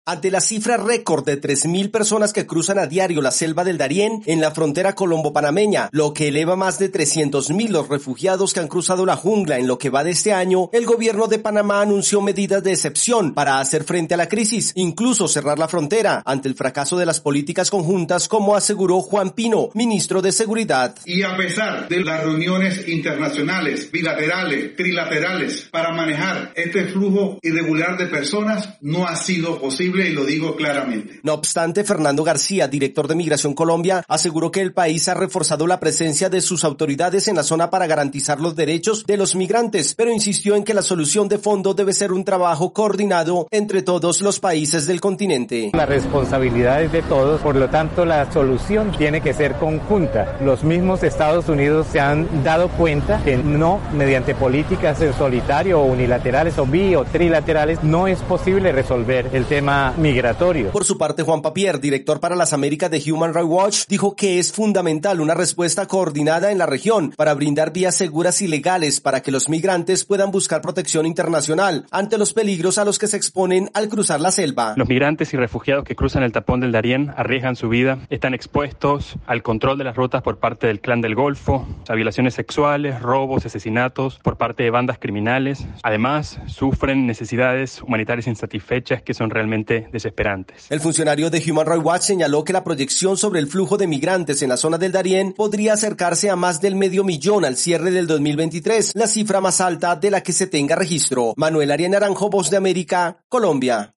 Ante la cifra récord de 3.000 personas que cruzan a diario la selva del Darién en la frontera colombo-panameña, lo que eleva más de 300.000 los refugiados que han cruzado la jungla en lo que va de este año, el gobierno de Panamá anunció medidas de excepción para hacer frente a la crisis, incluso cerrar la frontera, ante el fracaso de las políticas conjuntas, como aseguró Juan Pino, ministro de Seguridad. Y a pesar de las reuniones internacionales, bilaterales, trilaterales, para manejar este flujo irregular de personas, no ha sido posible. Y lo digo claramente. No obstante, Fernando García, director de Migración Colombia, aseguró que el país ha reforzado la presencia de sus autoridades en la zona para garantizar los derechos de los migrantes, pero insistió en que la solución de fondo debe ser un trabajo coordinado entre todos los países del continente. La responsabilidad es de todos, por lo tanto la solución tiene que ser conjunta. Los mismos Estados Unidos se han dado cuenta que no, mediante políticas en solitario o unilaterales o bi o trilaterales, no es posible resolver el tema migratorio. Por su parte, Juan Papier, director para las Américas de Human Rights Watch, dijo que es fundamental una respuesta coordinada en la región para brindar vías seguras y legales para que los migrantes puedan buscar protección internacional ante los peligros a los que se exponen al cruzar la selva. Los migrantes y refugiados que cruzan el tapón del Darién arriesgan su vida, están expuestos al control de las rutas por parte del Clan del Golfo, a violaciones sexuales, robos, asesinatos por parte de bandas criminales. Además, sufren necesidades humanitarias insatisfechas que son realmente desesperantes. El funcionario de Human Rights Watch señaló que la proyección sobre el flujo de migrantes en la zona del Darién podría acercarse a más del 500.000 al cierre del 2023, la cifra más alta de la que se tenga registro. Manuel Arias Naranjo, Voz de América, Colombia.